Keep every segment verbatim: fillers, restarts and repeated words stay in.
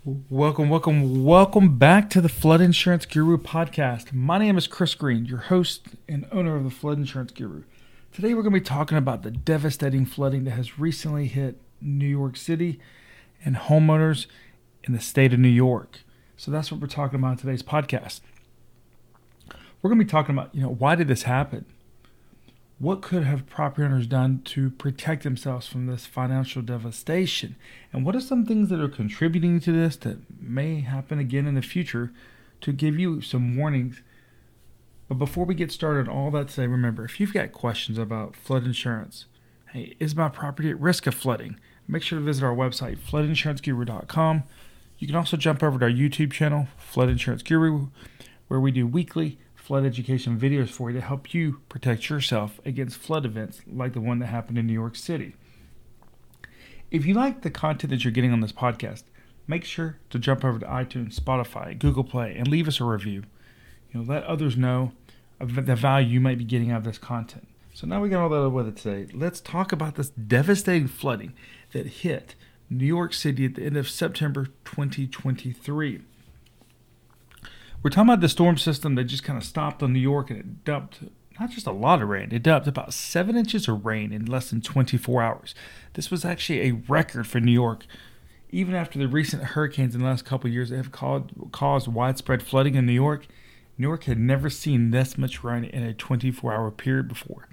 Welcome, welcome, welcome back to the Flood Insurance Guru podcast. My name is Chris Green, your host and owner of the Flood Insurance Guru. Today we're going to be talking about the devastating flooding that has recently hit New York City and homeowners in the state of New York. So that's what we're talking about in today's podcast. We're going to be talking about, you know, why did this happen? What could have property owners done to protect themselves from this financial devastation? And what are some things that are contributing to this that may happen again in the future to give you some warnings? But before we get started, all that to say, remember, if you've got questions about flood insurance, hey, is my property at risk of flooding? Make sure to visit our website, flood insurance guru dot com. You can also jump over to our YouTube channel, Flood Insurance Guru, where we do weekly flood education videos for you to help you protect yourself against flood events like the one that happened in New York City. If you like the content that you're getting on this podcast, make sure to jump over to iTunes, Spotify, Google Play, and leave us a review. You know, let others know of the value you might be getting out of this content. So now we got all that over with today. Let's talk about this devastating flooding that hit New York City at the end of September twenty twenty-three. We're talking about the storm system that just kind of stopped on New York, and it dumped not just a lot of rain, it dumped about seven inches of rain in less than twenty-four hours. This was actually a record for New York. Even after the recent hurricanes in the last couple of years that have caused, caused widespread flooding in New York, New York had never seen this much rain in a twenty-four hour period before.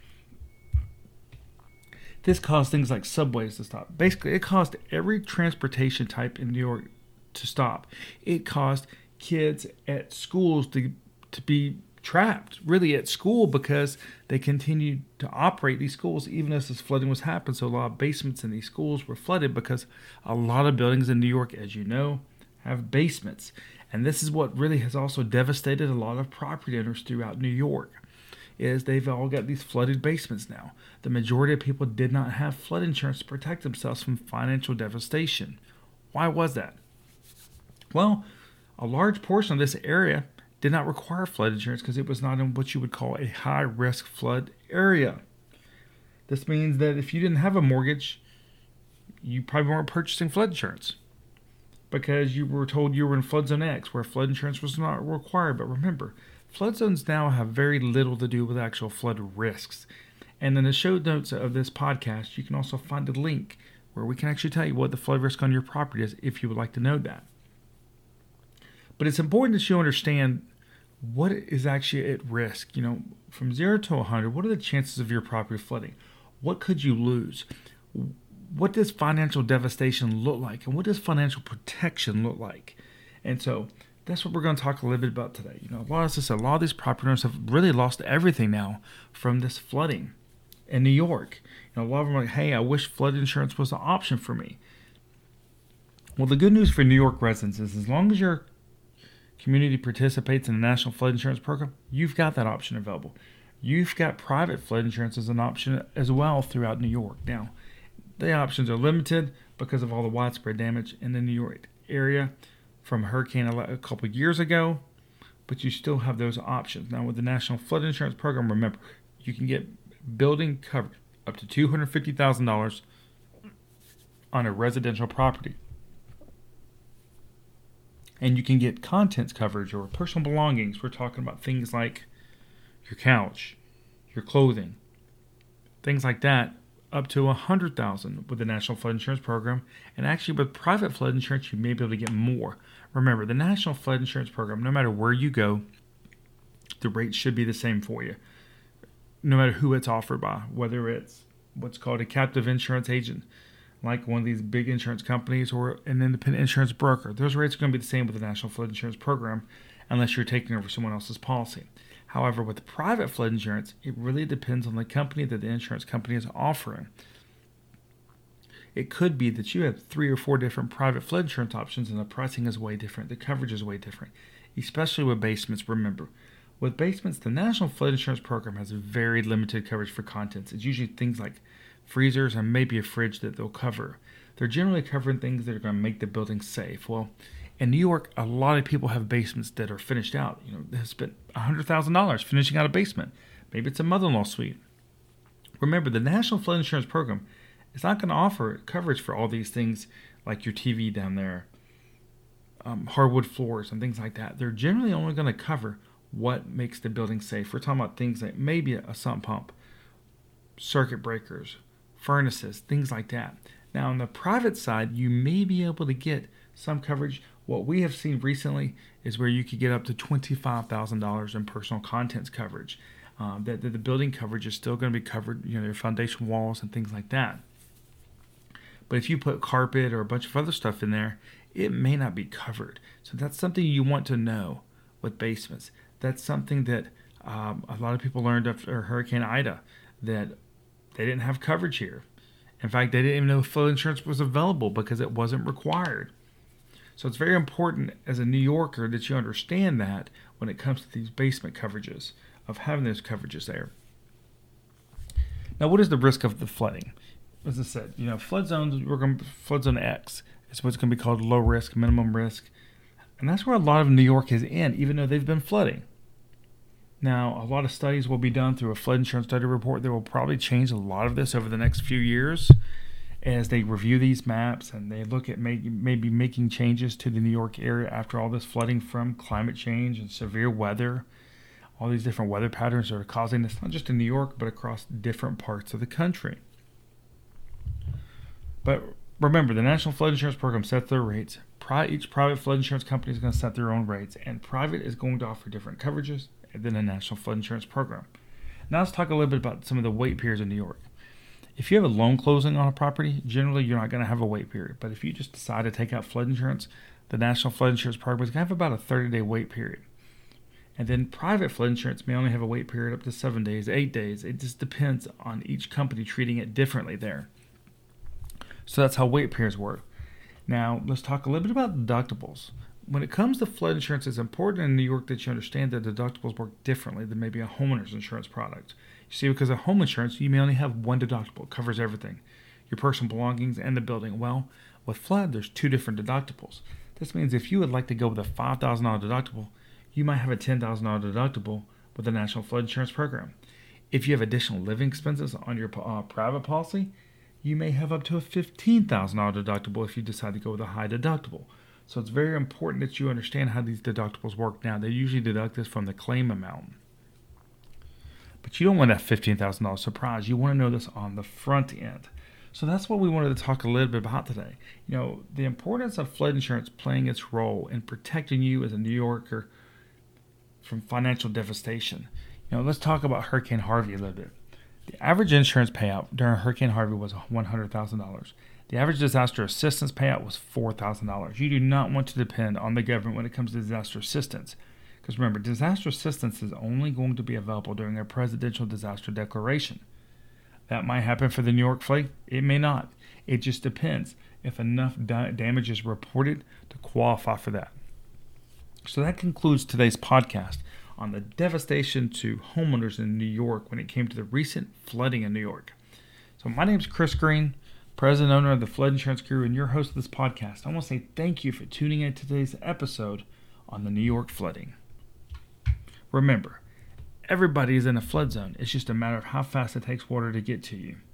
This caused things like subways to stop. Basically, it caused every transportation type in New York to stop. It caused kids at schools to to be trapped really at school because they continued to operate these schools even as this flooding was happening. So a lot of basements in these schools were flooded because a lot of buildings in New York, as you know, have basements. And this is what really has also devastated a lot of property owners throughout New York, is they've all got these flooded basements now. The majority of people did not have flood insurance to protect themselves from financial devastation. Why was that? Well, a large portion of this area did not require flood insurance because it was not in what you would call a high-risk flood area. This means that if you didn't have a mortgage, you probably weren't purchasing flood insurance because you were told you were in flood zone X where flood insurance was not required. But remember, flood zones now have very little to do with actual flood risks. And in the show notes of this podcast, you can also find a link where we can actually tell you what the flood risk on your property is if you would like to know that. But it's important that you understand what is actually at risk. You know, from zero to one hundred, what are the chances of your property flooding? What could you lose? What does financial devastation look like? And what does financial protection look like? And so that's what we're going to talk a little bit about today. You know, a lot of us, a lot of these property owners have really lost everything now from this flooding in New York. You know, a lot of them are like, hey, I wish flood insurance was an option for me. Well, the good news for New York residents is as long as you're community participates in the National Flood Insurance Program, you've got that option available. You've got private flood insurance as an option as well throughout New York. Now, the options are limited because of all the widespread damage in the New York area from a hurricane a couple of years ago, but you still have those options. Now, with the National Flood Insurance Program, remember, you can get building coverage up to two hundred fifty thousand dollars on a residential property. And you can get contents coverage or personal belongings. We're talking about things like your couch, your clothing, things like that, up to one hundred thousand dollars with the National Flood Insurance Program. And actually with private flood insurance, you may be able to get more. Remember, the National Flood Insurance Program, no matter where you go, the rates should be the same for you, no matter who it's offered by, whether it's what's called a captive insurance agent, like one of these big insurance companies, or an independent insurance broker. Those rates are going to be the same with the National Flood Insurance Program unless you're taking over someone else's policy. However, with private flood insurance, it really depends on the company that the insurance company is offering. It could be that you have three or four different private flood insurance options and the pricing is way different, the coverage is way different, especially with basements. Remember, with basements, the National Flood Insurance Program has very limited coverage for contents. It's usually things like freezers and maybe a fridge that they'll cover. They're generally covering things that are going to make the building safe. Well, in New York, a lot of people have basements that are finished out. You know, they have spent one hundred thousand dollars finishing out a basement. Maybe it's a mother-in-law suite. Remember, the National Flood Insurance Program is not going to offer coverage for all these things like your T V down there, um, hardwood floors and things like that. They're generally only going to cover what makes the building safe. We're talking about things like maybe a sump pump, circuit breakers, furnaces, things like that. Now, on the private side, you may be able to get some coverage. What we have seen recently is where you could get up to twenty-five thousand dollars in personal contents coverage. Um, that, that the building coverage is still going to be covered, you know, your foundation walls and things like that. But if you put carpet or a bunch of other stuff in there, it may not be covered. So that's something you want to know with basements. That's something that um, a lot of people learned after Hurricane Ida, that they didn't have coverage here. In fact, they didn't even know flood insurance was available because it wasn't required. So it's very important as a New Yorker that you understand that when it comes to these basement coverages, of having those coverages there. Now, what is the risk of the flooding? As I said, you know, flood zones, we're going to, flood zone X is what's going to be called low risk, minimum risk. And that's where a lot of New York is in, even though they've been flooding. Now, a lot of studies will be done through a flood insurance study report. They will probably change a lot of this over the next few years as they review these maps and they look at may, maybe making changes to the New York area after all this flooding from climate change and severe weather. All these different weather patterns that are causing this, not just in New York, but across different parts of the country. But remember, the National Flood Insurance Program sets their rates. Each private flood insurance company is going to set their own rates, and private is going to offer different coverages than the National Flood Insurance Program. Now let's talk a little bit about some of the wait periods in New York. If you have a loan closing on a property, generally you're not going to have a wait period. But if you just decide to take out flood insurance, the National Flood Insurance Program is going to have about a thirty-day wait period. And then private flood insurance may only have a wait period up to seven days, eight days. It just depends on each company treating it differently there. So that's how wait periods work. Now, let's talk a little bit about deductibles. When it comes to flood insurance, it's important in New York that you understand that deductibles work differently than maybe a homeowner's insurance product. You see, because of home insurance, you may only have one deductible. It covers everything, your personal belongings and the building. Well, with flood, there's two different deductibles. This means if you would like to go with a five thousand dollars deductible, you might have a ten thousand dollars deductible with the National Flood Insurance Program. If you have additional living expenses on your uh, private policy, you may have up to a fifteen thousand dollars deductible if you decide to go with a high deductible. So it's very important that you understand how these deductibles work now. They usually deduct this from the claim amount. But you don't want that fifteen thousand dollars surprise. You want to know this on the front end. So that's what we wanted to talk a little bit about today. You know, the importance of flood insurance playing its role in protecting you as a New Yorker from financial devastation. You know, let's talk about Hurricane Harvey a little bit. The average insurance payout during Hurricane Harvey was one hundred thousand dollars. The average disaster assistance payout was four thousand dollars. You do not want to depend on the government when it comes to disaster assistance. Because remember, disaster assistance is only going to be available during a presidential disaster declaration. That might happen for the New York flood. It may not. It just depends if enough da- damage is reported to qualify for that. So that concludes today's podcast on the devastation to homeowners in New York when it came to the recent flooding in New York. So my name is Chris Green, president and owner of the Flood Insurance Guru, and your host of this podcast. I want to say thank you for tuning in to today's episode on the New York flooding. Remember, everybody is in a flood zone. It's just a matter of how fast it takes water to get to you.